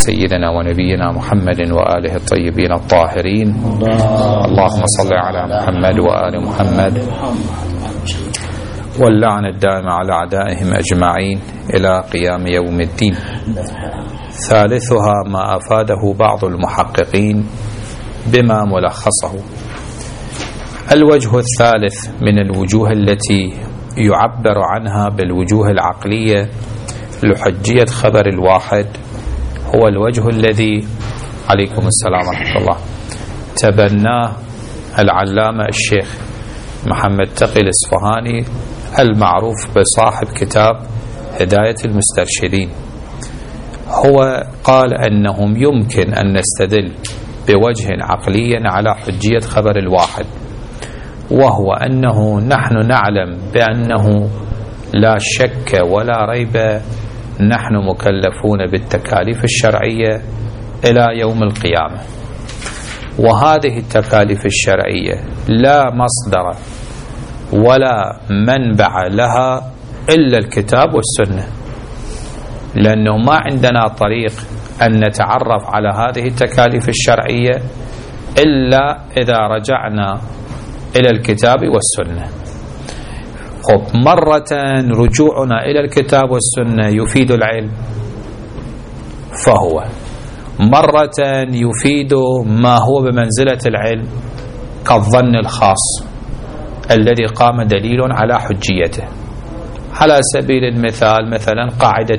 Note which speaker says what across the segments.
Speaker 1: سيدنا ونبينا محمد وآله الطيبين الطاهرين. اللهم صل على محمد وآل محمد، واللعن الدائم على أعدائهم أجمعين إلى قيام يوم الدين. ثالثها ما أفاده بعض المحققين بما ملخصه. الوجه الثالث من الوجوه التي يعبر عنها بالوجوه العقلية لحجية خبر الواحد هو الوجه الذي عليكم السلام ورحمة الله تبناه العلامة الشيخ محمد تقي الإصفهاني المعروف بصاحب كتاب هداية المسترشدين. هو قال أنهم يمكن أن نستدل بوجه عقلي على حجية خبر الواحد، وهو أنه نحن نعلم بأنه لا شك ولا ريب نحن مكلفون بالتكاليف الشرعية إلى يوم القيامة، وهذه التكاليف الشرعية لا مصدر ولا منبع لها إلا الكتاب والسنة، لأنه ما عندنا طريق أن نتعرف على هذه التكاليف الشرعية إلا إذا رجعنا إلى الكتاب والسنة. مرة رجوعنا إلى الكتاب والسنة يفيد العلم، فهو مرة يفيد ما هو بمنزلة العلم كالظن الخاص الذي قام دليل على حجيته. على سبيل المثال مثلا قاعدة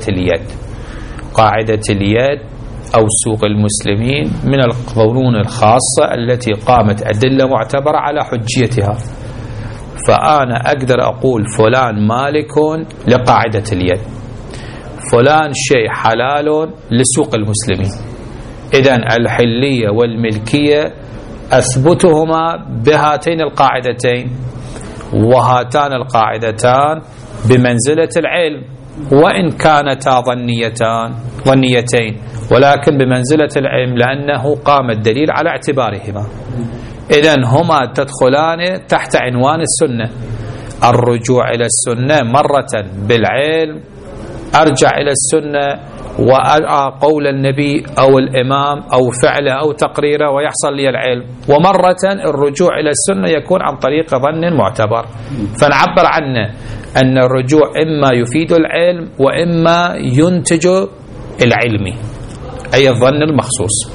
Speaker 1: اليد أو سوق المسلمين من القانون الخاصة التي قامت أدلة معتبرة على حجيتها، فأنا أقدر أقول فلان مالك لقاعدة اليد، فلان شيء حلال لسوق المسلمين. إذن الحلية والملكية أثبتهما بهاتين القاعدتين، وهاتان القاعدتان بمنزلة العلم وإن كانتا ظنيتين، ولكن بمنزلة العلم لأنه قام الدليل على اعتبارهما. إذن هما تدخلان تحت عنوان السنة. الرجوع إلى السنة مرة بالعلم، أرجع إلى السنة وأرى قول النبي أو الإمام أو فعله أو تقريره ويحصل لي العلم، ومرة الرجوع إلى السنة يكون عن طريق ظن معتبر، فنعبر عنه أن الرجوع إما يفيد العلم وإما ينتج العلمي أي الظن المخصوص،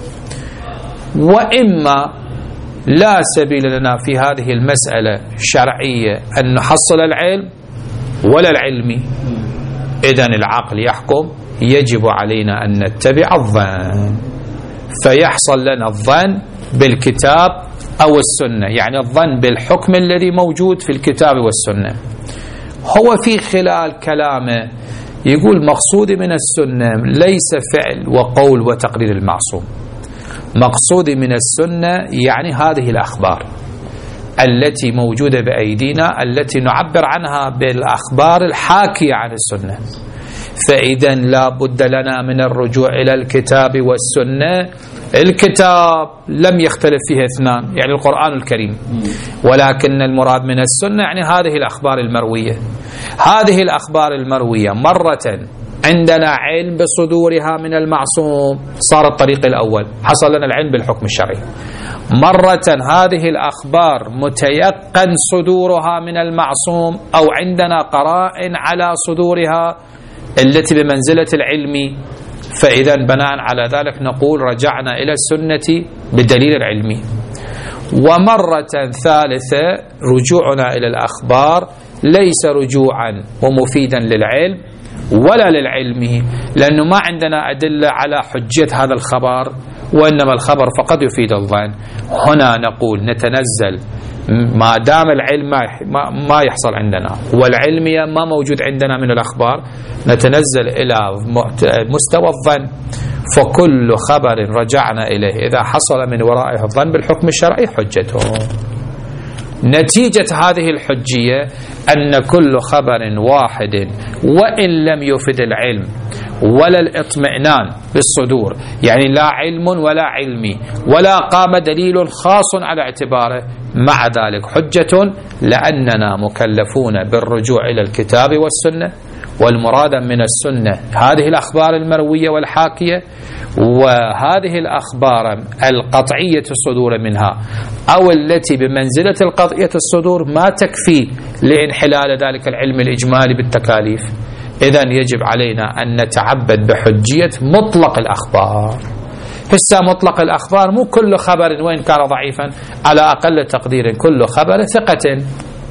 Speaker 1: وإما لا سبيل لنا في هذه المسألة الشرعية أن نحصل العلم ولا العلمي. إذن العقل يحكم، يجب علينا أن نتبع الظن، فيحصل لنا الظن بالكتاب أو السنة، يعني الظن بالحكم الذي موجود في الكتاب والسنة. هو في خلال كلامه يقول مقصودي من السنة ليس فعل وقول وتقرير المعصوم، مقصودي من السنة يعني هذه الأخبار التي موجودة بأيدينا التي نعبر عنها بالأخبار الحاكية عن السنة. فإذا لا بد لنا من الرجوع إلى الكتاب والسنة. الكتاب لم يختلف فيه اثنان، يعني القرآن الكريم، ولكن المراد من السنة يعني هذه الأخبار المروية. هذه الأخبار المروية مرة عندنا علم بصدورها من المعصوم، صار الطريق الأول، حصل لنا العلم بالحكم الشرعي. مرة هذه الأخبار متيقن صدورها من المعصوم أو عندنا قرائن على صدورها التي بمنزلة العلم، فإذا بناء على ذلك نقول رجعنا إلى السنة بالدليل العلمي. ومرة ثالثة رجوعنا إلى الأخبار ليس رجوعا ومفيدا للعلم ولا للعلم، لأنه ما عندنا أدلة على حجية هذا الخبر، وإنما الخبر فقط يفيد الظن. هنا نقول نتنزل ما دام العلم ما يحصل عندنا والعلم ما موجود عندنا من الأخبار، نتنزل إلى مستوى الظن، فكل خبر رجعنا إليه إذا حصل من ورائه الظن بالحكم الشرعي حجته. نتيجة هذه الحجية أن كل خبر واحد وإن لم يفد العلم ولا الاطمئنان بالصدور، يعني لا علم ولا علمي ولا قام دليل خاص على اعتباره، مع ذلك حجة، لأننا مكلفون بالرجوع إلى الكتاب والسنة، والمراد من السنة هذه الأخبار المروية والحاكية، وهذه الأخبار القطعية الصدور منها أو التي بمنزلة القطعية الصدور ما تكفي لانحلال ذلك العلم الإجمالي بالتكاليف. إذن يجب علينا أن نتعبد بحجية مطلق الأخبار. هسه مطلق الأخبار مو كل خبر وإن كان ضعيفا، على أقل تقدير كل خبر ثقة،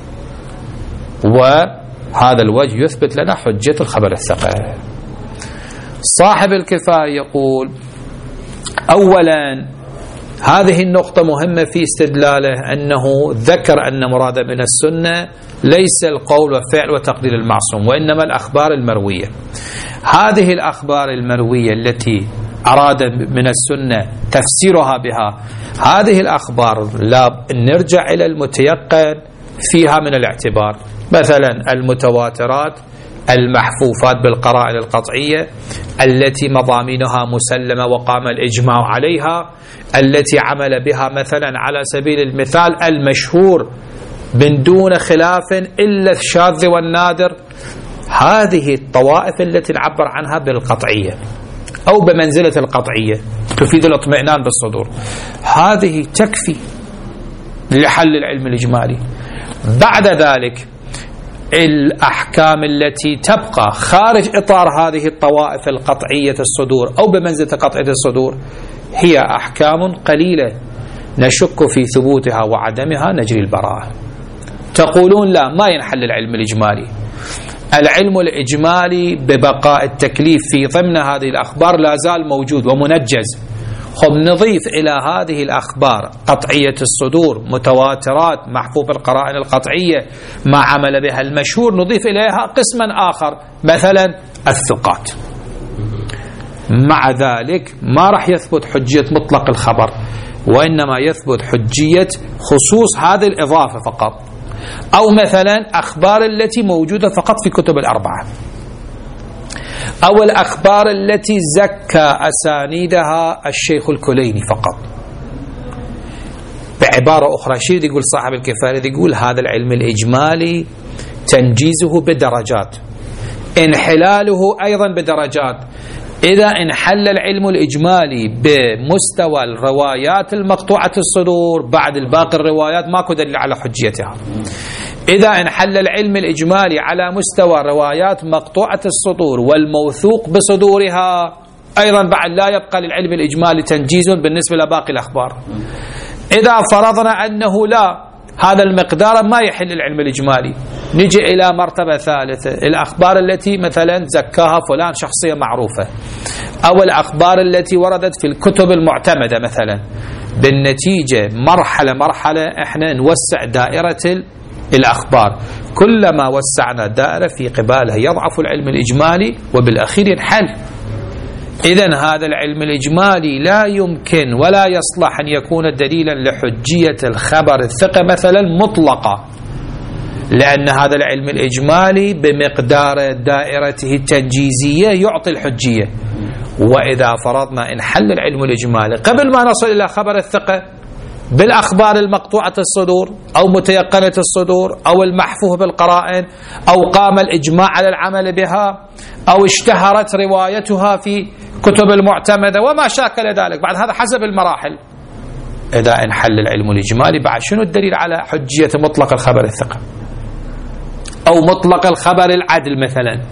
Speaker 1: وهذا الوجه يثبت لنا حجية الخبر الثقة. صاحب الكفاية يقول أولا هذه النقطة مهمة في استدلاله، أنه ذكر أن مراد من السنة ليس القول وفعل وتقدير المعصوم، وإنما الأخبار المروية. هذه الأخبار المروية التي أراد من السنة تفسيرها بها، هذه الأخبار لا نرجع إلى المتيقن فيها من الاعتبار، مثلا المتواترات المحفوفات بالقرائن القطعية التي مضامينها مسلمة وقام الإجماع عليها، التي عمل بها مثلا على سبيل المثال المشهور من دون خلاف إلا الشاذ والنادر. هذه الطوائف التي نعبر عنها بالقطعية أو بمنزلة القطعية تفيد الاطمئنان بالصدور، هذه تكفي لحل العلم الإجمالي. بعد ذلك الأحكام التي تبقى خارج إطار هذه الطوائف القطعية الصدور أو بمنزلة قطعية الصدور هي أحكام قليلة نشك في ثبوتها وعدمها نجري البراءة. تقولون لا، ما ينحل العلم الإجمالي. العلم الإجمالي ببقاء التكليف في ضمن هذه الأخبار لا زال موجود ومنجز. خب نضيف إلى هذه الأخبار قطعية الصدور متواترات محفوف القرائن القطعية ما عمل بها المشهور، نضيف إليها قسما آخر مثلا الثقات. مع ذلك ما راح يثبت حجية مطلق الخبر، وإنما يثبت حجية خصوص هذه الإضافة فقط، أو مثلا أخبار التي موجودة فقط في كتب الأربعة، أو الأخبار التي زكى أسانيدها الشيخ الكليني فقط. بعبارة أخرى شيء يقول صاحب الكفاية، يقول هذا العلم الإجمالي تنجيزه بدرجات، انحلاله أيضا بدرجات. إذا انحل العلم الإجمالي بمستوى الروايات المقطوعة الصدور، بعد الباقي الروايات ماكو دليل على حجيتها. إذا انحل العلم الإجمالي على مستوى روايات مقطوعة الصدور والموثوق بصدورها، أيضا بعد لا يبقى للعلم الإجمالي تنجيز بالنسبة لباقي الأخبار. إذا فرضنا أنه لا، هذا المقدار ما يحل العلم الإجمالي، نجي إلى مرتبة ثالثة، الأخبار التي مثلا زكاها فلان شخصية معروفة، أو الأخبار التي وردت في الكتب المعتمدة مثلا. بالنتيجة مرحلة مرحلة احنا نوسع دائرة الأخبار، كلما وسعنا دائرة في قبالها يضعف العلم الإجمالي وبالأخير ينحل. إذن هذا العلم الإجمالي لا يمكن ولا يصلح أن يكون دليلا لحجية الخبر الثقة مثلا مطلقة، لأن هذا العلم الإجمالي بمقدار دائرته التنجيزية يعطي الحجية. وإذا فرضنا إن حل العلم الإجمالي قبل ما نصل إلى خبر الثقة بالأخبار المقطوعة الصدور أو متيقنة الصدور أو المحفوظ بالقرائن أو قام الإجماع على العمل بها أو اشتهرت روايتها في كتب المعتمدة وما شاكل ذلك، بعد هذا حسب المراحل. إذا انحل العلم الإجمالي بعد شنو الدليل على حجية مطلق الخبر الثقة أو مطلق الخبر العدل مثلا،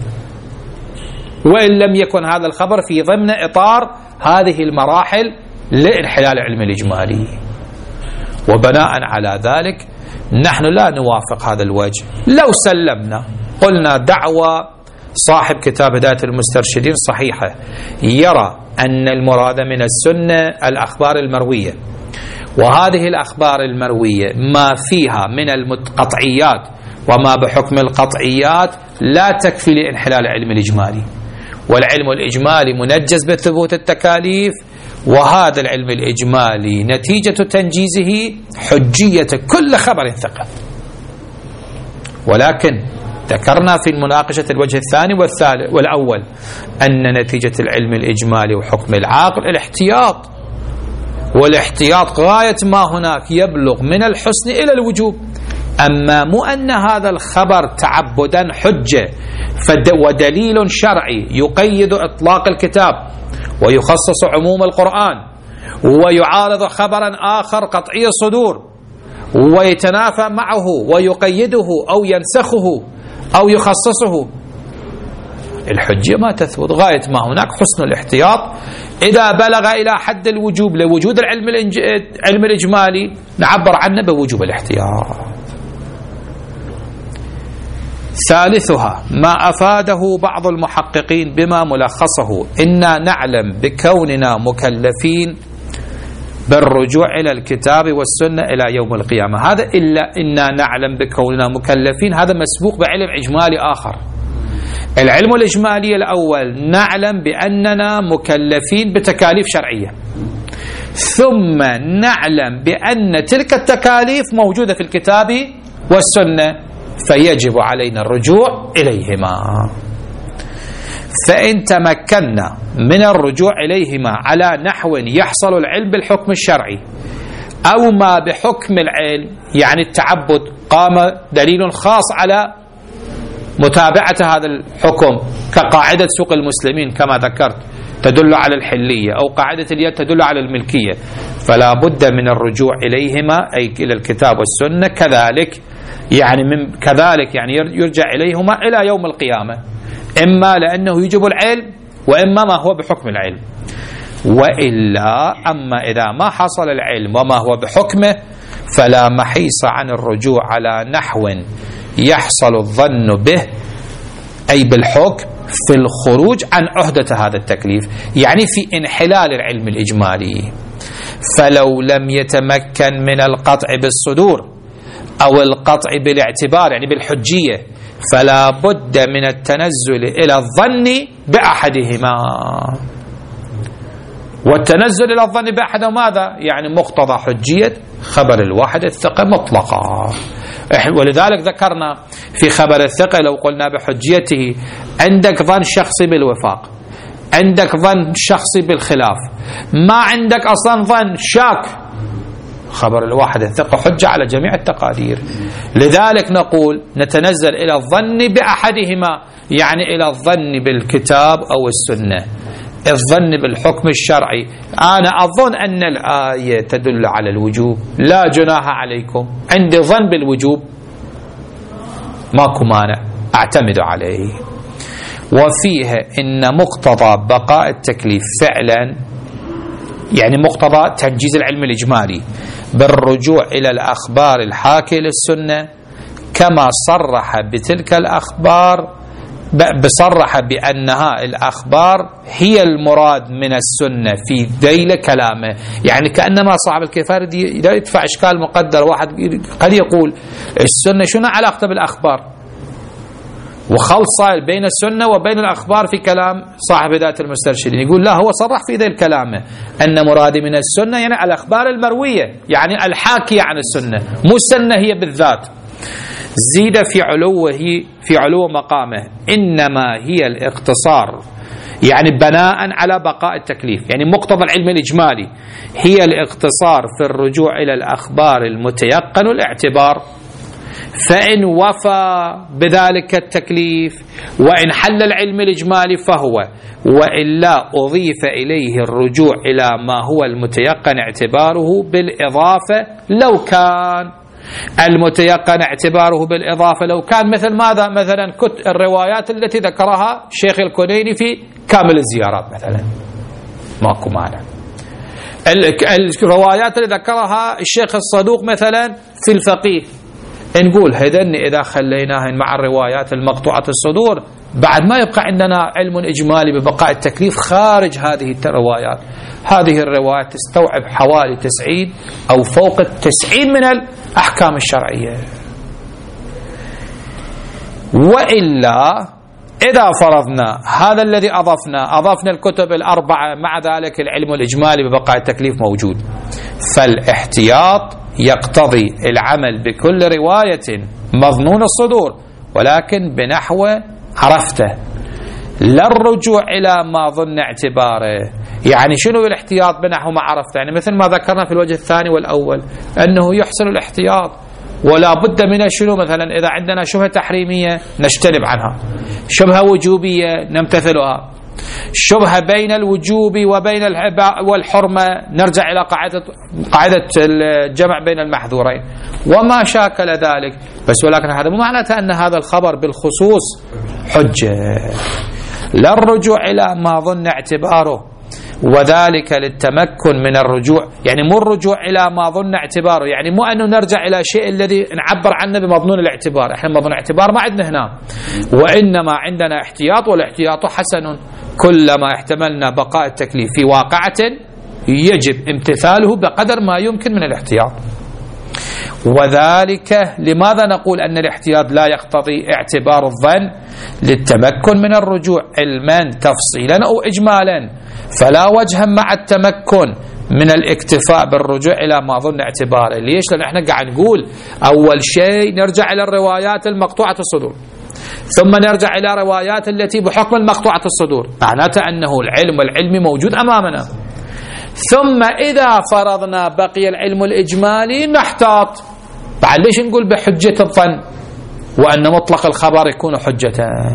Speaker 1: وإن لم يكن هذا الخبر في ضمن إطار هذه المراحل لانحلال العلم الإجمالي. وبناء على ذلك نحن لا نوافق هذا الوجه. لو سلمنا قلنا دعوة صاحب كتاب هداية المسترشدين صحيحة، يرى أن المراد من السنة الأخبار المروية، وهذه الأخبار المروية ما فيها من القطعيات وما بحكم القطعيات لا تكفي لانحلال العلم الإجمالي، والعلم الإجمالي منجز بثبوت التكاليف، وهذا العلم الإجمالي نتيجة تنجيزه حجية كل خبر ثقة. ولكن ذكرنا في مناقشة الوجه الثاني والثالث والأول أن نتيجة العلم الإجمالي وحكم العاقل الاحتياط، والاحتياط غاية ما هناك يبلغ من الحسن إلى الوجوب. أما مو أن هذا الخبر تعبدا حجة ودليل شرعي يقيد إطلاق الكتاب ويخصص عموم القرآن ويعارض خبرا آخر قطعي الصدور ويتنافى معه ويقيده أو ينسخه أو يخصصه، الحجة ما تثبت. غاية ما هناك حسن الاحتياط. إذا بلغ إلى حد الوجوب لوجود العلم الإجمالي نعبر عنه بوجوب الاحتياط. ثالثها ما أفاده بعض المحققين بما ملخصه إنا نعلم بكوننا مكلفين بالرجوع إلى الكتاب والسنة إلى يوم القيامة. هذا إنا نعلم بكوننا مكلفين، هذا مسبوق بعلم إجمالي آخر. العلم الإجمالي الأول نعلم بأننا مكلفين بتكاليف شرعية، ثم نعلم بأن تلك التكاليف موجودة في الكتاب والسنة فيجب علينا الرجوع إليهما. فإن تمكنا من الرجوع إليهما على نحو يحصل العلم بالحكم الشرعي أو ما بحكم العلم، يعني التعبد، قام دليل خاص على متابعة هذا الحكم كقاعدة سوق المسلمين كما ذكرت تدل على الحلية، أو قاعدة اليد تدل على الملكية، فلا بد من الرجوع إليهما أي إلى الكتاب والسنة. كذلك يعني يرجع إليهما إلى يوم القيامة، إما لأنه يجب العلم وإما ما هو بحكم العلم. وإلا أما إذا ما حصل العلم وما هو بحكمه فلا محيص عن الرجوع على نحو يحصل الظن به أي بالحكم في الخروج عن عهدة هذا التكليف، يعني في انحلال العلم الإجمالي. فلو لم يتمكن من القطع بالصدور أو القطع بالاعتبار يعني بالحجية فلا بد من التنزل إلى الظن بأحدهما. والتنزل إلى الظن بأحدهما ماذا؟ يعني مقتضى حجية خبر الواحد الثقة مطلقا. ولذلك ذكرنا في خبر الثقة لو قلنا بحجيته عندك ظن شخصي بالوفاق، عندك ظن شخصي بالخلاف، ما عندك أصلا ظن شاك، خبر الواحد الثقة حجة على جميع التقادير. لذلك نقول نتنزل إلى الظن بأحدهما، يعني إلى الظن بالكتاب أو السنة. الظن بالحكم الشرعي، أنا أظن أن الآية تدل على الوجوب، لا جناح عليكم، عندي ظن بالوجوب ماكو مانع أعتمد عليه. وفيها إن مقتضى بقاء التكليف فعلا، يعني مقتضى تنجيز العلم الإجمالي بالرجوع إلى الأخبار الحاكية للسنة كما صرح بتلك الأخبار، بصرح بأنها الأخبار هي المراد من السنة في ذيل كلامه. يعني كأنما صاحب الكفار لا يدفع إشكال مقدر. واحد قد يقول السنة شنو علاقة بالأخبار، وخلصة بين السنة وبين الأخبار في كلام صاحب هداية المسترشدين. يقول لا، هو صرح في ذيل كلامه أن مرادي من السنة يعني الأخبار المروية، يعني الحاكية عن السنة، مو السنة هي بالذات. زيد في علو مقامه إنما هي الاقتصار، يعني بناء على بقاء التكليف، يعني مقتضى العلم الإجمالي هي الاقتصار في الرجوع إلى الأخبار المتيقن الاعتبار. فإن وفى بذلك التكليف وإن حل العلم الإجمالي فهو، وإلا أضيف إليه الرجوع إلى ما هو المتيقن اعتباره بالإضافة لو كان المتيقن اعتباره بالإضافة لو كان مثل ماذا؟ مثلا الروايات التي ذكرها الشيخ الكنيني في كامل الزيارات مثلا ماكو مانع. الروايات اللي ذكرها الشيخ الصدوق مثلا في الفقيه، نقول هذن إذا خليناهن مع الروايات المقطوعة الصدور بعد ما يبقى عندنا علم إجمالي ببقاء التكليف خارج هذه الروايات. هذه الروايات تستوعب حوالي 90 أو فوق 90 من الأحكام الشرعية. وإلا إذا فرضنا هذا الذي أضفنا الكتب الأربعة مع ذلك العلم الإجمالي ببقاء التكليف موجود، فالاحتياط يقتضي العمل بكل رواية مظنون الصدور ولكن بنحو عرفته، لا الرجوع إلى ما ظن اعتباره. يعني شنو الاحتياط بنحو ما عرفته؟ يعني مثل ما ذكرنا في الوجه الثاني والأول أنه يحسن الاحتياط، ولا بد من شنو؟ مثلا إذا عندنا شبهة تحريمية نجتنب عنها، شبهة وجوبية نمتثلها، شبهة بين الوجوب وبين والحرمة، نرجع إلى قاعدة الجمع بين المحذورين وما شاكل ذلك. بس ولكن هذا مو معناته أن هذا الخبر بالخصوص حجة، لا الرجوع إلى ما ظن اعتباره، وذلك للتمكن من الرجوع. يعني مو الرجوع إلى ما ظن اعتباره، يعني مو أنه نرجع إلى شيء الذي نعبر عنه بمظنون الاعتبار. احنا مظنون الاعتبار ما عندنا هنا، وإنما عندنا احتياط، والاحتياط حسن. كلما احتملنا بقاء التكليف في واقعة يجب امتثاله بقدر ما يمكن من الاحتياط. وذلك لماذا نقول أن الاحتياط لا يقتضي اعتبار الظن؟ للتمكن من الرجوع علما تفصيلا أو إجمالا، فلا وجه مع التمكن من الاكتفاء بالرجوع إلى ما ظن اعتباره. ليش؟ لأن احنا قاعد نقول أول شيء نرجع إلى الروايات المقطوعة الصدور، ثم نرجع إلى روايات التي بحكم المقطوعة الصدور، معناته أنه العلم والعلم موجود أمامنا. ثم إذا فرضنا بقي العلم الإجمالي نحتاط. بعد ليش نقول بحجة الظن وأن مطلق الخبر يكون حجة؟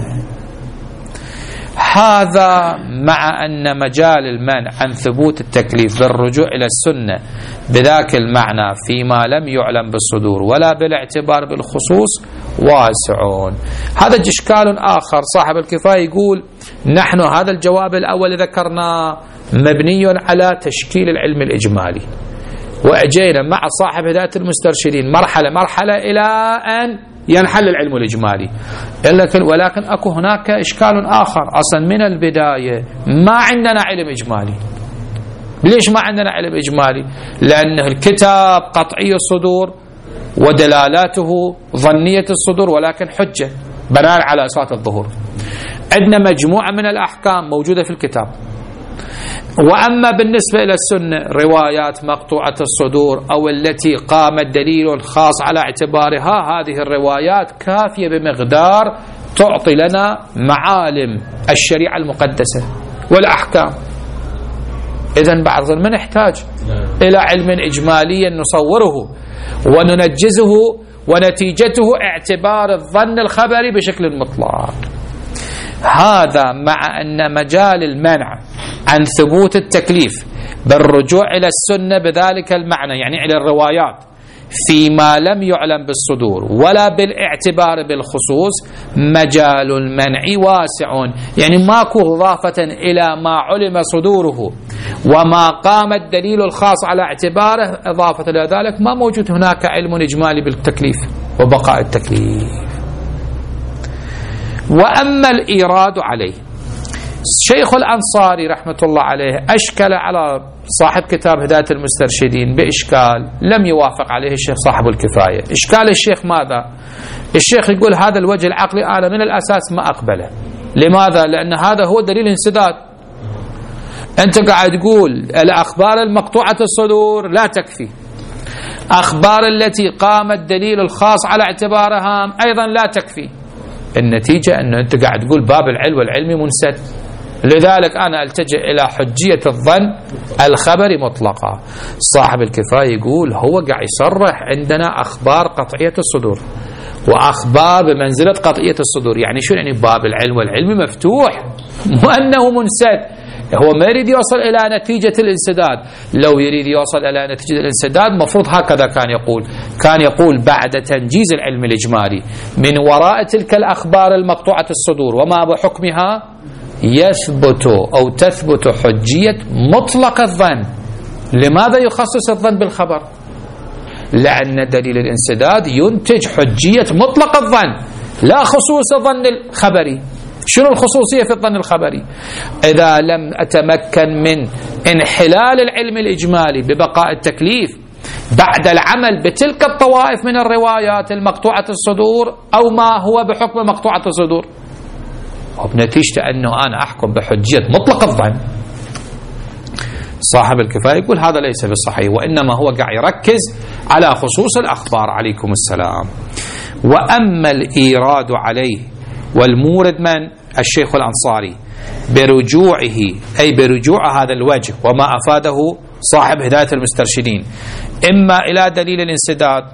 Speaker 1: هذا مع أن مجال المنع عن ثبوت التكليف بالرجوع إلى السنة بذاك المعنى فيما لم يعلم بالصدور ولا بالاعتبار بالخصوص واسعون. هذا إشكال آخر. صاحب الكفاية يقول نحن هذا الجواب الأول ذكرنا مبني على تشكيل العلم الإجمالي، وأجينا مع صاحب هداية المسترشدين مرحلة إلى أن ينحل العلم الإجمالي. ولكن أكو هناك إشكال آخر. أصلا من البداية ما عندنا علم إجمالي. ليش ما عندنا علم إجمالي؟ لأن الكتاب قطعي الصدور ودلالاته ظنية الصدور ولكن حجة بناء على أساس الظهور. عندنا مجموعة من الأحكام موجودة في الكتاب. وأما بالنسبة إلى السنة روايات مقطوعة الصدور أو التي قام الدليل خاص على اعتبارها، هذه الروايات كافية بمقدار تعطي لنا معالم الشريعة المقدسة والأحكام. إذن بعض ما نحتاج إلى علم إجمالي نصوره وننجزه ونتيجته اعتبار الظن الخبري بشكل مطلق. هذا مع أن مجال المنع عن ثبوت التكليف بالرجوع إلى السنة بذلك المعنى، يعني إلى الروايات فيما لم يعلم بالصدور ولا بالاعتبار بالخصوص، مجال المنع واسع. يعني ماكو إضافة إلى ما علم صدوره وما قام الدليل الخاص على اعتباره، إضافة إلى ذلك ما موجود هناك علم إجمالي بالتكليف وبقاء التكليف. وأما الإيراد عليه، الشيخ الأنصاري رحمة الله عليه أشكل على صاحب كتاب هداية المسترشدين بإشكال لم يوافق عليه الشيخ صاحب الكفاية. إشكال الشيخ ماذا؟ الشيخ يقول هذا الوجه العقلي أنا من الأساس ما أقبله. لماذا؟ لأن هذا هو دليل انسداد. أنت قاعد تقول الأخبار المقطوعة الصدور لا تكفي، أخبار التي قام الدليل الخاص على اعتبارها أيضا لا تكفي. النتيجة أنه أنت قاعد تقول باب العلم والعلم منسد. لذلك أنا ألتجئ إلى حجية الظن الخبري مطلقة. صاحب الكفاية يقول هو قاعد يصرح عندنا أخبار قطعية الصدور وأخبار بمنزلة قطعية الصدور. يعني شو يعني باب العلم والعلم مفتوح وأنه منسد؟ هو ما يريد يوصل إلى نتيجة الانسداد. لو يريد يوصل إلى نتيجة الانسداد مفروض هكذا كان يقول بعد تنجيز العلم الإجمالي من وراء تلك الأخبار المقطوعة الصدور وما بحكمها يثبت أو تثبت حجية مطلق الظن. لماذا يخصص الظن بالخبر؟ لأن دليل الانسداد ينتج حجية مطلق الظن لا خصوص الظن الخبري. شنو الخصوصية في الظن الخبري؟ إذا لم أتمكن من انحلال العلم الإجمالي ببقاء التكليف بعد العمل بتلك الطوائف من الروايات المقطوعة الصدور أو ما هو بحكم مقطوعة الصدور، وبنتيجة أنه أنا أحكم بحجية مطلق الظن. صاحب الكفاية يقول هذا ليس بالصحيح، وإنما هو قاعد يركز على خصوص الأخبار. عليكم السلام. وأما الإيراد عليه والمورد من الشيخ الأنصاري برجوعه، أي برجوع هذا الوجه وما أفاده صاحب هداية المسترشدين إما إلى دليل الانسداد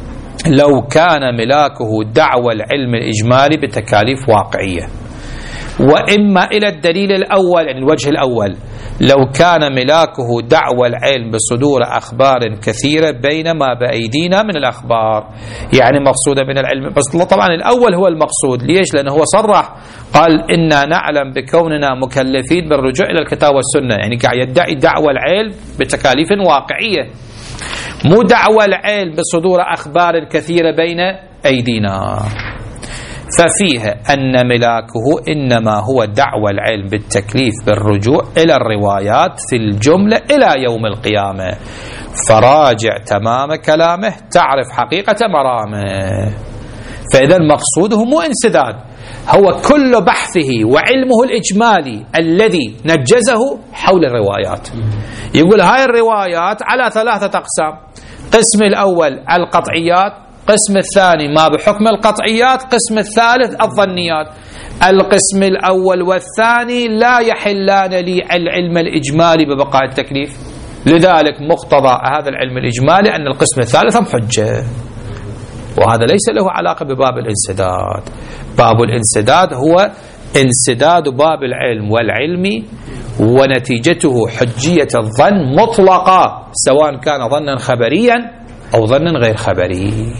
Speaker 1: لو كان ملاكه دعوى العلم الإجمالي بتكاليف واقعية، وإما إلى الدليل الأول، يعني الوجه الأول، لو كان ملاكه دعوى العلم بصدور أخبار كثيرة بينما بأيدينا من الأخبار، يعني مقصودة من العلم. بس طبعا الأول هو المقصود. ليش؟ لأنه هو صرح قال إنا نعلم بكوننا مكلفين بالرجوع إلى الكتاب والسنة، يعني قاعد يدعي دعوى العلم بتكاليف واقعية، مو دعوى العلم بصدور أخبار كثيرة بين أيدينا. ففيها أن ملاكه إنما هو دعوى العلم بالتكليف بالرجوع إلى الروايات في الجملة إلى يوم القيامة، فراجع تمام كلامه تعرف حقيقة مرامه. فإذا مقصوده مو انسداد، هو كل بحثه وعلمه الإجمالي الذي نجزه حول الروايات. يقول هاي الروايات على 3 أقسام: قسم الأول القطعيات، قسم الثاني ما بحكم القطعيات، قسم الثالث الظنيات. القسم الأول والثاني لا يحلان لي العلم الإجمالي ببقاء التكليف، لذلك مقتضى هذا العلم الإجمالي أن القسم الثالث هم حجة، وهذا ليس له علاقة بباب الانسداد. باب الانسداد هو انسداد باب العلم والعلم ونتيجته حجية الظن مطلقة، سواء كان ظنا خبريا أو ظنا غير خبري.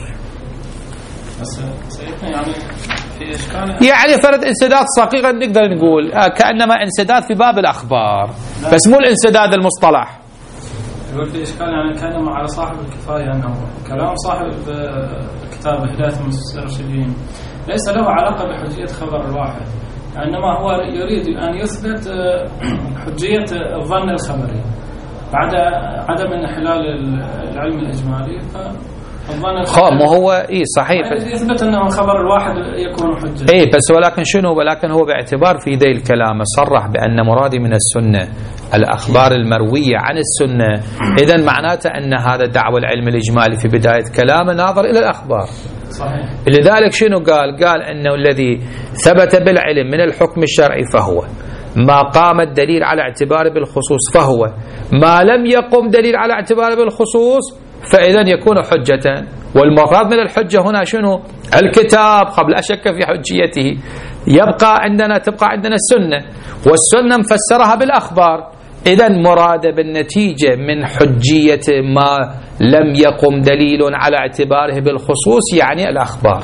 Speaker 1: يعني فرد انسداد صغيرا نقدر نقول كأنما انسداد في باب الأخبار، بس مو الانسداد المصطلح.
Speaker 2: يقول في إشكال يعني كأنما على صاحب الكفاية أنه كلام صاحب كتاب هداية المسترشدين ليس له علاقة بحجية خبر الواحد، إنما هو يريد أن يثبت حجية الظن الخبري بعد عدم انحلال العلم الإجمالي.
Speaker 1: ما هو صحيح
Speaker 2: يثبت أنه خبر الواحد يكون حجة.
Speaker 1: بس ولكن شنو؟ ولكن هو باعتبار في ذي الكلام صرح بأن مرادي من السنة الأخبار المروية عن السنة، إذن معناته أن هذا دعوى العلم الإجمالي في بداية كلامه ناظر إلى الأخبار.
Speaker 2: صحيح.
Speaker 1: لذلك شنو قال أنه الذي ثبت بالعلم من الحكم الشرعي فهو ما قام الدليل على اعتباره بالخصوص، فهو ما لم يقم دليل على اعتباره بالخصوص فإذا يكون حجة. والمراد من الحجة هنا شنو؟ الكتاب قبل أشك في حجيته. تبقى عندنا السنة، والسنة مفسرها بالأخبار. إذا مراد بالنتيجة من حجية ما لم يقم دليل على اعتباره بالخصوص يعني الأخبار،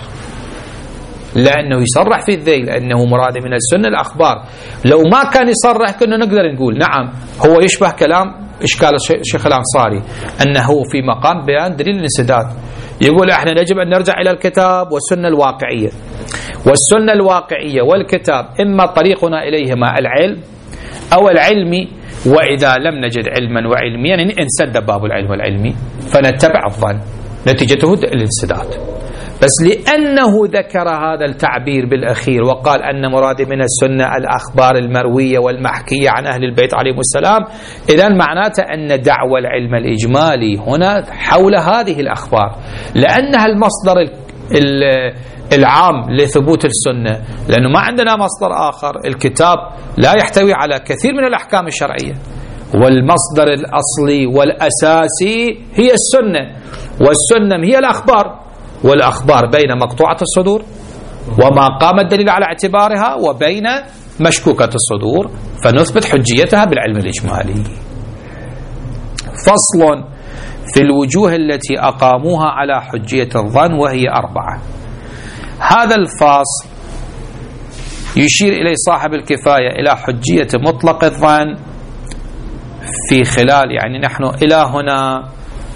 Speaker 1: لأنه يصرح في الذيل أنه مراد من السنة الأخبار. لو ما كان يصرح كنا نقدر نقول نعم هو يشبه كلام إشكال الشيخ الأنصاري أنه في مقام بيان دليل الانسداد. يقول احنا يجب أن نرجع إلى الكتاب والسنة الواقعية، والسنة الواقعية والكتاب إما طريقنا إليهما العلم أو العلمي، وإذا لم نجد علما وعلميا يعني انسد باب العلم والعلمي فنتبع الظن، نتيجته الانسداد. بس لأنه ذكر هذا التعبير بالأخير وقال أن مراد من السنة الأخبار المروية والمحكية عن أهل البيت عليهم السلام، إذن معناته أن دعوى العلم الإجمالي هنا حول هذه الأخبار، لأنها المصدر العام لثبوت السنة، لأنه ما عندنا مصدر آخر. الكتاب لا يحتوي على كثير من الأحكام الشرعية، والمصدر الأصلي والأساسي هي السنة، والسنة هي الأخبار، والأخبار بين مقطوعة الصدور وما قام الدليل على اعتبارها وبين مشكوكة الصدور، فنثبت حجيتها بالعلم الإجمالي. فصل في الوجوه التي أقاموها على حجية الظن وهي 4. هذا الفصل يشير إليه صاحب الكفاية إلى حجية مطلق الظن في خلال يعني نحن إلى هنا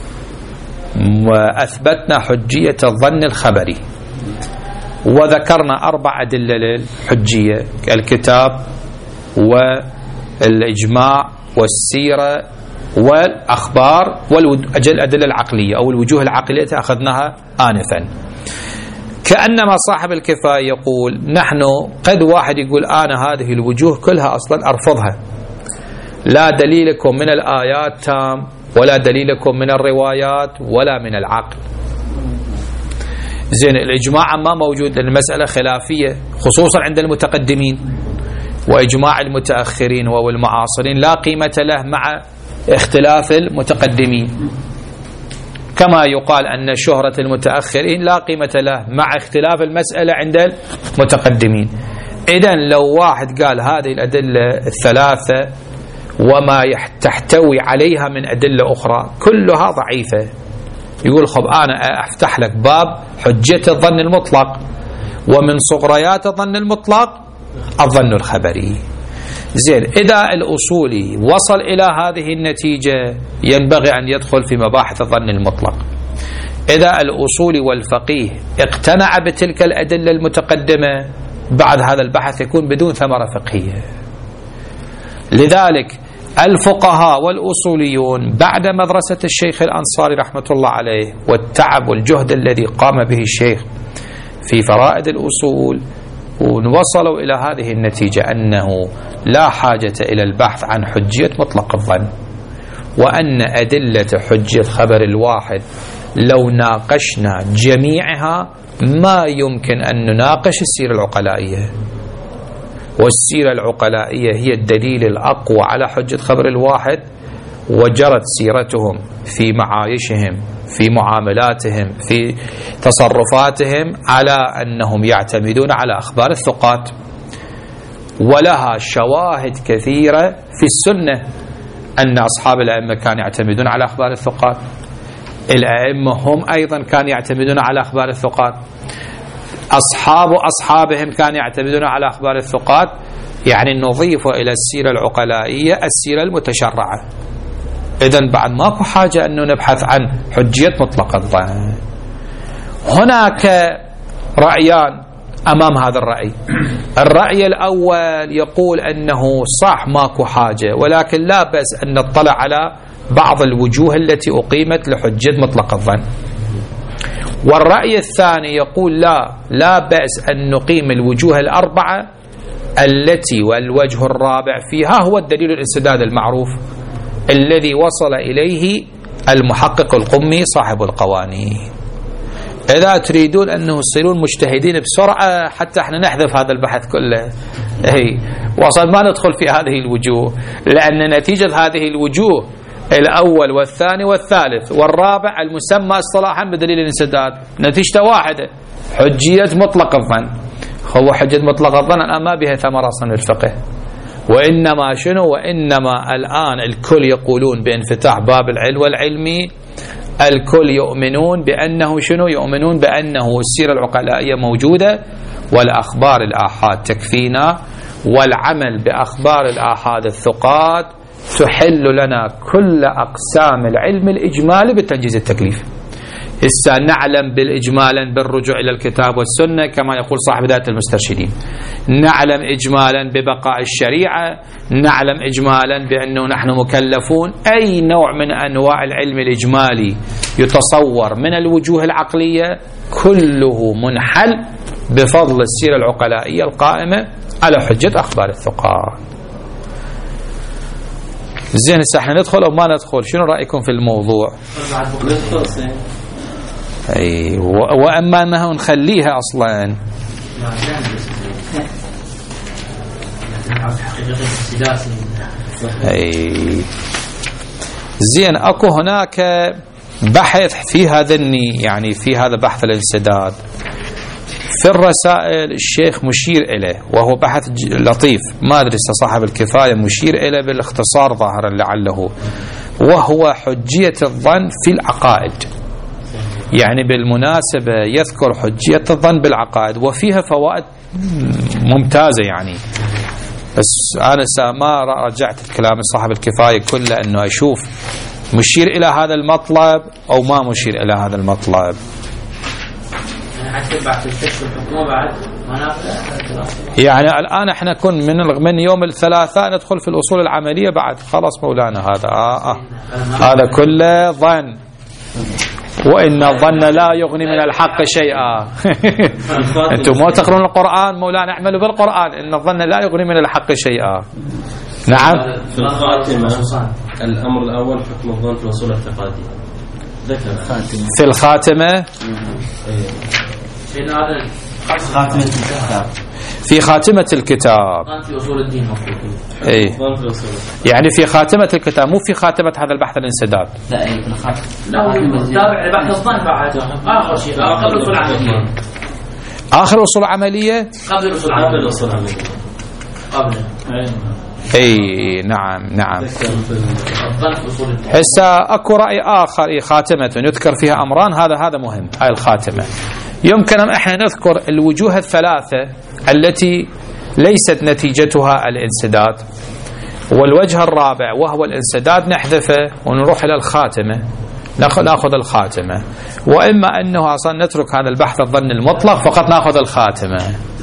Speaker 1: وأثبتنا حجية الظن الخبري، وذكرنا 4 أدلة للحجية: الكتاب والإجماع والسيرة والأخبار والأدلة العقلية أو الوجوه العقلية أخذناها آنفا. كأنما صاحب الكفاية يقول نحن قد واحد يقول أنا هذه الوجوه كلها أصلا أرفضها، لا دليلكم من الآيات تام ولا دليلكم من الروايات ولا من العقل. زين، الإجماع ما موجود، المسألة خلافية خصوصا عند المتقدمين، وإجماع المتأخرين والمعاصرين لا قيمة له مع اختلاف المتقدمين، كما يقال أن شهرة المتأخرين لا قيمة له مع اختلاف المسألة عند المتقدمين. إذن لو واحد قال هذه الأدلة الثلاثة وما تحتوي عليها من أدلة أخرى كلها ضعيفة، يقول خب أنا أفتح لك باب حجية الظن المطلق، ومن صغريات الظن المطلق الظن الخبري. زين، إذا الأصولي وصل إلى هذه النتيجة ينبغي أن يدخل في مباحث الظن المطلق. إذا الأصولي والفقيه اقتنع بتلك الأدلة المتقدمة بعد هذا البحث يكون بدون ثمرة فقهية. لذلك الفقهاء والأصوليون بعد مدرسة الشيخ الأنصاري رحمة الله عليه والتعب والجهد الذي قام به الشيخ في فرائد الأصول، وصلوا إلى هذه النتيجة أنه لا حاجة إلى البحث عن حجية مطلق الظن، وأن أدلة حجية خبر الواحد لو ناقشنا جميعها ما يمكن أن نناقش السيرة العقلائية، والسيرة العقلائية هي الدليل الأقوى على حجة خبر الواحد، وجرت سيرتهم في معايشهم، في معاملاتهم، في تصرفاتهم على أنهم يعتمدون على أخبار الثقات، ولها شواهد كثيرة في السنة أن أصحاب الأئمة كانوا يعتمدون على أخبار الثقات، الأئمة هم أيضا كانوا يعتمدون على أخبار الثقات، أصحابهم كانوا يعتمدون على أخبار الثقات. يعني نضيف إلى السيرة العقلائية السيرة المتشرعة. إذن بعد ماكو حاجة أنه نبحث عن حجية مطلق الظن. هناك رأيان أمام هذا الرأي. الرأي الأول يقول أنه صح ماكو حاجة، ولكن لا بأس أن نطلع على بعض الوجوه التي أقيمت لحجية مطلق الظن. والرأي الثاني يقول لا بأس أن نقيم الوجوه الأربعة التي والوجه الرابع فيها هو الدليل الاستدلال المعروف الذي وصل إليه المحقق القمي صاحب القوانين. إذا تريدون أنه تصيرون مجتهدين بسرعة حتى احنا نحذف هذا البحث كله، وصل ما ندخل في هذه الوجوه، لأن نتيجة هذه الوجوه الأول والثاني والثالث والرابع المسمى اصطلاحا بدليل الانسداد نتيجته واحدة، حجية مطلق الظن. هو حجية مطلق الظن الآن ما بها ثمرة أصلا الفقه، وإنما شنو؟ وإنما الآن الكل يقولون بانفتاح باب العلم والعلمي، الكل يؤمنون بأنه شنو؟ يؤمنون بأنه السيرة العقلائية موجودة، والأخبار الآحاد تكفينا، والعمل بأخبار الآحاد الثقات تحل لنا كل أقسام العلم الإجمالي بالتنجيز التكليف. إسا نعلم بالإجمالا بالرجوع إلى الكتاب والسنة كما يقول صاحب بداية المسترشدين، نعلم إجمالا ببقاء الشريعة، نعلم إجمالا بأنه نحن مكلفون. أي نوع من أنواع العلم الإجمالي يتصور من الوجوه العقلية كله منحل بفضل السيرة العقلائية القائمة على حجة أخبار الثقات. زين، احنا ندخل أو ما ندخل؟ شنو رأيكم في الموضوع؟ أي وأما أنه نخليها أصلا أي. زين، أكو هناك بحث في هذا يعني في هذا بحث الانسداد في الرسائل الشيخ مشير إليه، وهو بحث لطيف، ما أدري صاحب الكفاية مشير إليه بالاختصار ظاهرا لعله، وهو حجية الظن في العقائد. يعني بالمناسبة يذكر حجية الظن بالعقائد وفيها فوائد ممتازة يعني، بس أنا ما رجعت الكلام صاحب الكفاية كله أنه أشوف مشير إلى هذا المطلب أو ما مشير إلى هذا المطلب. يعني الآن احنا كن من يوم الثلاثاء ندخل في الأصول العملية بعد خلاص مولانا هذا هذا كله ظن، وإن الظن لا يغني من الحق شيئا. أنتم ما تقرون القرآن مولانا، اعملوا بالقرآن، إن الظن لا يغني من الحق شيئا. نعم.
Speaker 3: في الخاتمة الأمر الأول حكم الظن في الأصول الاعتقادية ذكر
Speaker 1: في الخاتمة في خاتمة الكتاب
Speaker 4: في أصول الدين
Speaker 1: إيه. يعني في خاتمة الكتاب مو في خاتمة هذا البحث الانسداد.
Speaker 4: لا في الخاتمة لا تابع بحث الظن بعد آخر شيء قبل العملية.
Speaker 1: آخر أصول عملية
Speaker 3: قبل أصول عملية قبل.
Speaker 1: اي نعم. هسه اكو رأي آخر خاتمة يذكر فيها أمران، هذا مهم. هاي الخاتمة يمكن أن احنا نذكر الوجوه الثلاثة التي ليست نتيجتها الانسداد، والوجه الرابع وهو الانسداد نحذفه ونروح إلى الخاتمة، ناخذ الخاتمة. وإما أنه أصلا نترك هذا البحث الظن المطلق فقط ناخذ الخاتمة.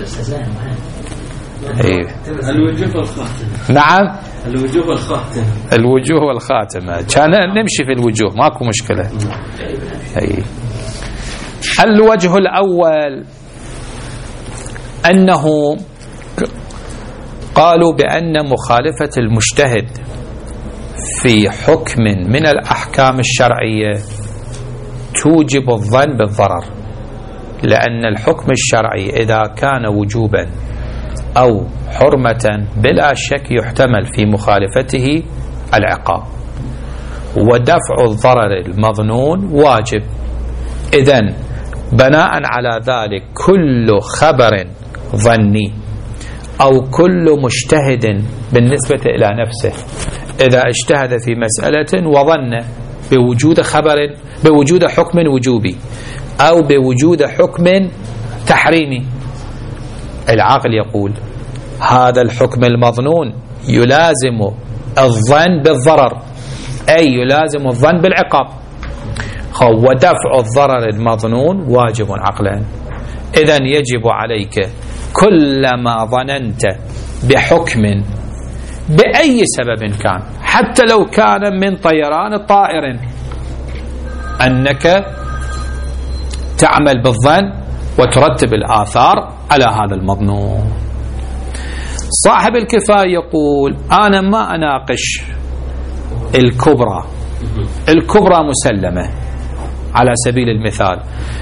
Speaker 1: إيه.
Speaker 3: الوجوه والخاتمة.
Speaker 1: نعم
Speaker 3: الوجوه
Speaker 1: والخاتمة كان نمشي في الوجوه ماكو مشكلة. أي. الوجه الأول أنه قالوا بأن مخالفة المجتهد في حكم من الأحكام الشرعية توجب الظن بالضرر، لأن الحكم الشرعي إذا كان وجوبا أو حرمة بلا شك يحتمل في مخالفته العقاب، ودفع الضرر المظنون واجب. إذن بناء على ذلك كل خبر ظني أو كل مجتهد بالنسبة إلى نفسه إذا اجتهد في مسألة وظن بوجود حكم وجوبي أو بوجود حكم تحريمي، العقل يقول هذا الحكم المظنون يلازم الظن بالضرر، أي يلازم الظن بالعقاب، ودفع الضرر المظنون واجب عقلا. إذن يجب عليك كلما ظننت بحكم بأي سبب كان، حتى لو كان من طيران طائر، أنك تعمل بالظن وترتب الآثار على هذا المظنون. صاحب الكفاية يقول أنا ما أناقش الكبرى مسلمة، على سبيل المثال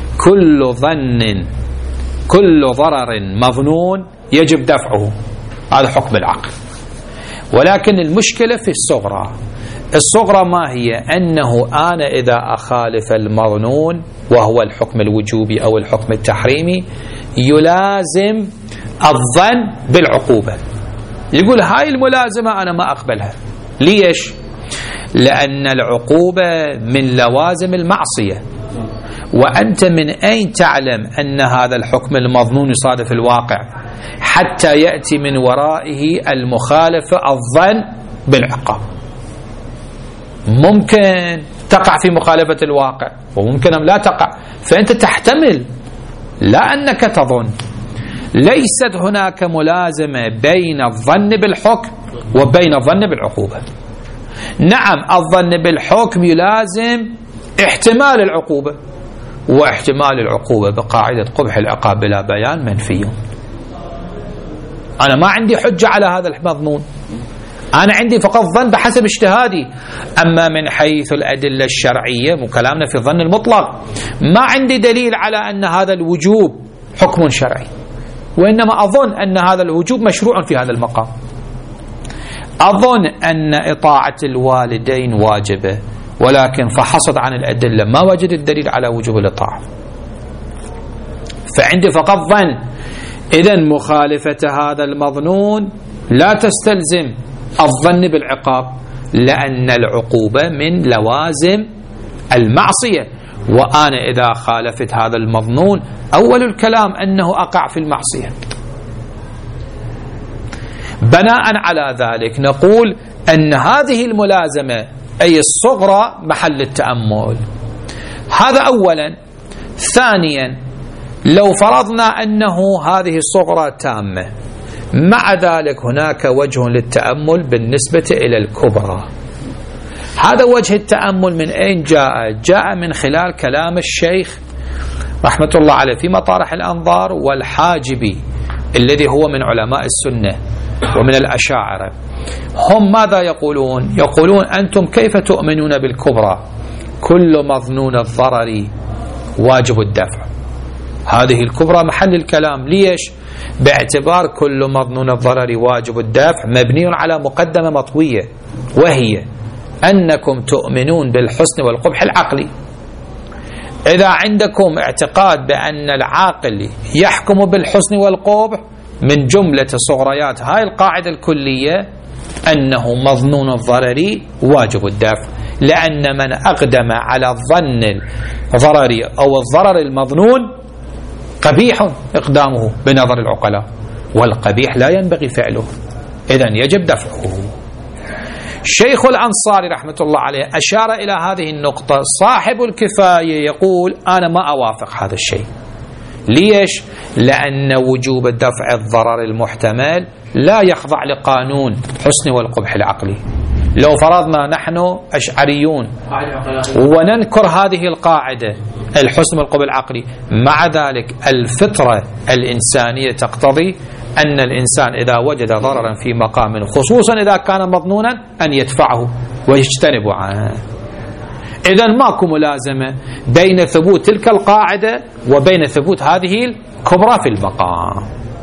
Speaker 1: كل ضرر مظنون يجب دفعه، هذا حكم العقل. ولكن المشكلة في الصغرى ما هي؟ أنه أنا إذا أخالف المظنون وهو الحكم الوجوبي أو الحكم التحريمي يلازم الظن بالعقوبة، يقول هاي الملازمة أنا ما أقبلها. ليش؟ لأن العقوبة من لوازم المعصية، وأنت من أين تعلم أن هذا الحكم المظنون يصادف الواقع حتى يأتي من ورائه المخالفة الظن بالعقاب؟ ممكن تقع في مخالفة الواقع وممكن أن لا تقع، فأنت تحتمل لا أنك تظن. ليست هناك ملازمة بين الظن بالحكم وبين الظن بالعقوبة. نعم الظن بالحكم يلازم احتمال العقوبة، واحتمال العقوبة بقاعدة قبح العقاب بلا بيان منفي. أنا ما عندي حجة على هذا المظنون، أنا عندي فقط ظن بحسب اجتهادي. أما من حيث الأدلة الشرعية وكلامنا في الظن المطلق ما عندي دليل على أن هذا الوجوب حكم شرعي، وإنما أظن أن هذا الوجوب مشروع في هذا المقام. أظن أن إطاعة الوالدين واجبة، ولكن فحصت عن الأدلة ما وجد الدليل على وجوب الإطاعة، فعندي فقط ظن. إذن مخالفة هذا المظنون لا تستلزم الظن بالعقاب، لأن العقوبة من لوازم المعصية، وأنا إذا خالفت هذا المظنون أول الكلام أنه أقع في المعصية. بناء على ذلك نقول أن هذه الملازمة أي الصغرى محل التأمل. هذا أولا. ثانيا، لو فرضنا أنه هذه الصغرى تامة، مع ذلك هناك وجه للتأمل بالنسبة إلى الكبرى. هذا وجه التأمل من أين جاء؟ جاء من خلال كلام الشيخ رحمة الله عليه في مطارح الأنظار والحاجبي الذي هو من علماء السنة ومن الأشاعرة. هم ماذا يقولون؟ يقولون أنتم كيف تؤمنون بالكبرى؟ كل مظنون الضرر واجب الدفع. هذه الكبرى محل الكلام. ليش؟ باعتبار كل مظنون الضرر واجب الدفع مبني على مقدمة مطوية، وهي أنكم تؤمنون بالحسن والقبح العقلي. إذا عندكم اعتقاد بأن العاقل يحكم بالحسن والقبح، من جملة صغريات هاي القاعدة الكلية أنه مظنون الضرر واجب الدفع، لأن من أقدم على الظن الضرري أو الضرر المظنون قبيح إقدامه بنظر العقلاء، والقبيح لا ينبغي فعله، إذن يجب دفعه. شيخ الأنصاري رحمة الله عليه أشار إلى هذه النقطة. صاحب الكفاية يقول أنا ما أوافق هذا الشيء. ليش؟ لأن وجوب دفع الضرر المحتمل لا يخضع لقانون حسن والقبح العقلي. لو فرضنا نحن أشعريون وننكر هذه القاعدة الحسن والقبح العقلي، مع ذلك الفطرة الإنسانية تقتضي أن الإنسان إذا وجد ضررا في مقام، خصوصا إذا كان مظنونا، أن يدفعه ويجتنب عنه. إذن ماكو ملازمة بين ثبوت تلك القاعدة وبين ثبوت هذه الكبرى في المقام.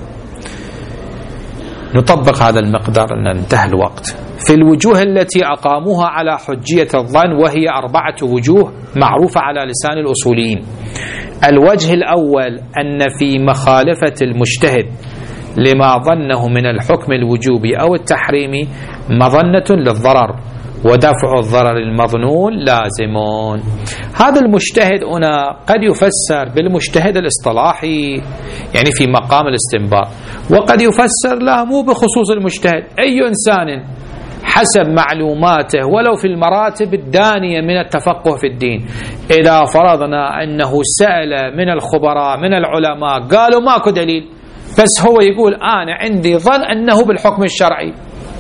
Speaker 1: نطبق هذا المقدار أن انتهى الوقت. في الوجوه التي أقاموها على حجية الظن، وهي 4 وجوه معروفة على لسان الأصوليين. الوجه الأول أن في مخالفة المجتهد لما ظنه من الحكم الوجوبي أو التحريمي مظنة للضرر، ودفع الضرر المظنون لازمون. هذا المجتهد هنا قد يفسر بالمجتهد الاصطلاحي، يعني في مقام الاستنباط، وقد يفسر له مو بخصوص المجتهد، أي إنسان حسب معلوماته ولو في المراتب الدانية من التفقه في الدين. إذا فرضنا أنه سأل من الخبراء من العلماء قالوا ماكو دليل، بس هو يقول أنا عندي ظن أنه بالحكم الشرعي،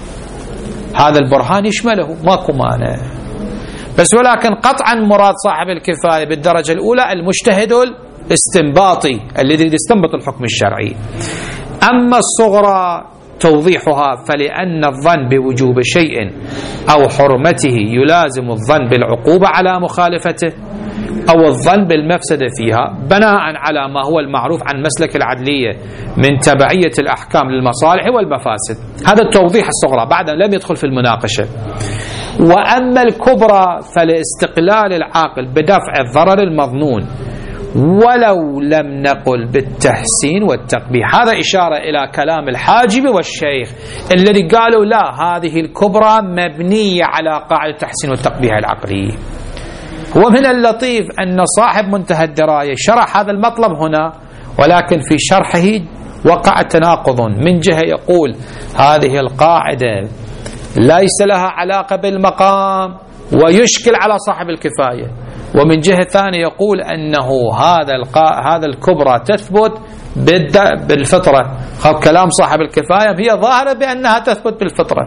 Speaker 1: هذا البرهان يشمله، ماكو مانع. بس ولكن قطعا مراد صاحب الكفاية بالدرجة الأولى المجتهد الاستنباطي الذي يستنبط الحكم الشرعي. أما الصغرى توضيحها، فلأن الظن بوجوب شيء أو حرمته يلازم الظن بالعقوبة على مخالفته، أو الظن بالمفسدة فيها، بناء على ما هو المعروف عن مسلك العدلية من تبعية الأحكام للمصالح والمفاسد. هذا التوضيح الصغرى، بعد لم يدخل في المناقشة. وأما الكبرى فلاستقلال العاقل بدفع الضرر المظنون ولو لم نقل بالتحسين والتقبيح. هذا إشارة إلى كلام الحاجب والشيخ الذي قالوا لا، هذه الكبرى مبنية على قاعدة التحسين والتقبيح العقلي. ومن اللطيف أن صاحب منتهى الدراية شرح هذا المطلب هنا، ولكن في شرحه وقع تناقض. من جهة يقول هذه القاعدة ليس لها علاقة بالمقام ويشكل على صاحب الكفاية، ومن جهة ثانية يقول أنه هذا الكبرى تثبت بالفطرة. كلام صاحب الكفاية هي ظاهرة بأنها تثبت بالفطرة.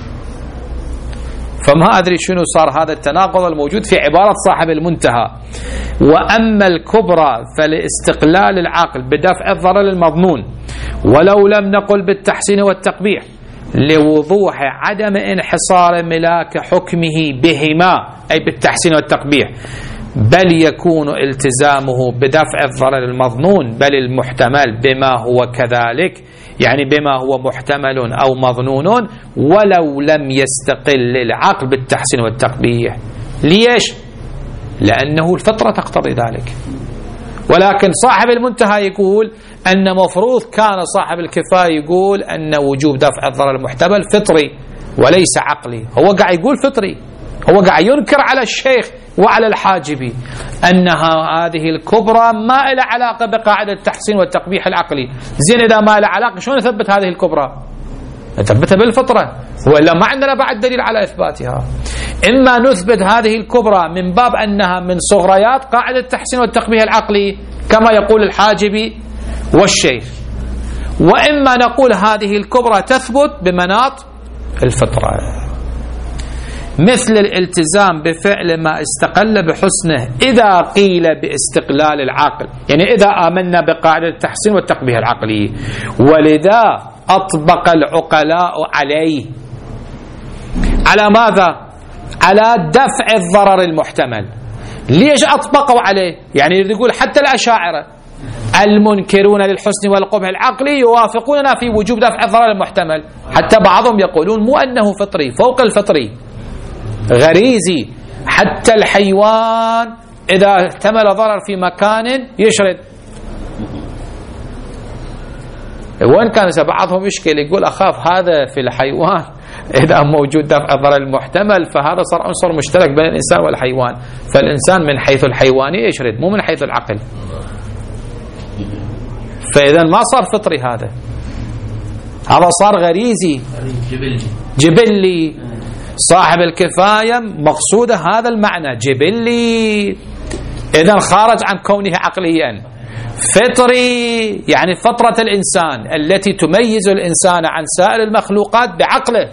Speaker 1: فما أدري شنو صار هذا التناقض الموجود في عبارة صاحب المنتهى. وأما الكبرى فلاستقلال العقل بدفع الضرر المظنون ولو لم نقل بالتحسين والتقبيح، لوضوح عدم انحصار ملاك حكمه بهما أي بالتحسين والتقبيح، بل يكون التزامه بدفع الضرر المظنون بل المحتمل بما هو كذلك، يعني بما هو محتمل أو مظنون ولو لم يستقل العقل بالتحسين والتقبيح. ليش؟ لأنه الفطرة تقتضي ذلك. ولكن صاحب المنتهى يقول أن مفروض كان صاحب الكفاية يقول أن وجوب دفع الضرر المحتمل فطري وليس عقلي. هو قاعد يقول فطري، هو قاعد ينكر على الشيخ وعلى الحاجبي أنها هذه الكبرى ما لها علاقة بقاعدة التحسين والتقبيح العقلي. زين إذا ما لها علاقة شلون نثبت هذه الكبرى؟ نثبتها بالفطرة، وإلا ما عندنا بعد دليل على إثباتها. إما نثبت هذه الكبرى من باب أنها من صغريات قاعدة التحسين والتقبيح العقلي كما يقول الحاجبي والشيخ، وإما نقول هذه الكبرى تثبت بمناط الفطرة، مثل الالتزام بفعل ما استقل بحسنه إذا قيل باستقلال العقل، يعني إذا آمنا بقاعدة التحسين والتقبيح العقلي. ولذا أطبق العقلاء عليه على ماذا؟ على دفع الضرر المحتمل. ليش أطبقوا عليه؟ يعني يقول حتى الأشاعرة المنكرون للحسن والقبح العقلي يوافقوننا في وجوب دفع الضرر المحتمل، حتى بعضهم يقولون مو أنه فطري، فوق الفطري غريزي، حتى الحيوان إذا احتمل ضرر في مكان يشرد. وإن كان بعضهم يشكل يقول أخاف هذا في الحيوان إذا موجود دفع الضرر المحتمل فهذا صار عنصر مشترك بين الإنسان والحيوان، فالإنسان من حيث الحيواني يشرد مو من حيث العقل، فإذا ما صار فطري، هذا صار غريزي جبلي. صاحب الكفاية مقصوده هذا المعنى جبلي، إذا خارج عن كونه عقليا، فطري يعني فطرة الإنسان التي تميز الإنسان عن سائر المخلوقات بعقله،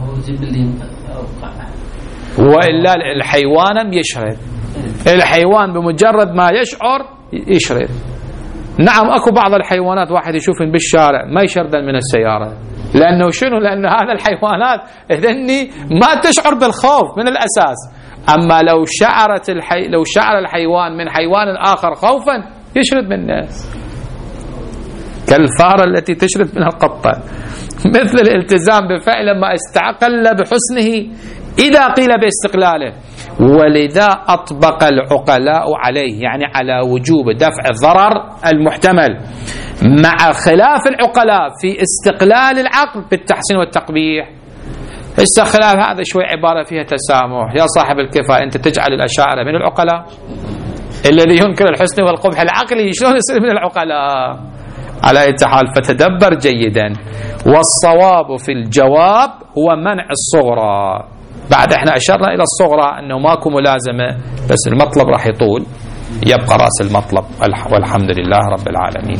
Speaker 1: وإلا الحيوان يشرد. الحيوان بمجرد ما يشعر يشرد. نعم اكو بعض الحيوانات واحد يشوفن بالشارع ما يشردن من السيارة، لأنه شنو؟ لأن هذا الحيوانات إذني ما تشعر بالخوف من الأساس، أما لو شعر الحيوان من حيوان آخر خوفا يشرد من الناس، كالفارة التي تشرد من القطة، مثل الالتزام بفعل ما استقل بحسنه إذا قيل باستقلاله. ولذا أطبق العقلاء عليه، يعني على وجوب دفع الضرر المحتمل، مع خلاف العقلاء في استقلال العقل بالتحسين والتقبيح. استخلاف هذا شوي عبارة فيها تسامح. يا صاحب الكفاية أنت تجعل الأشاعرة من العقلاء؟ الذي ينكر الحسن والقبح العقلي شلون يصير من العقلاء؟ على أي حال فتدبر جيدا. والصواب في الجواب هو منع الصغرى. بعد احنا اشرنا الى الصغرى انه ماكو ملازمه، بس المطلب راح يطول، يبقى راس المطلب. والحمد لله رب العالمين.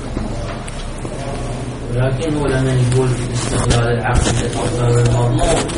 Speaker 4: ولكن هو لما يقول استقلال العقل المضمون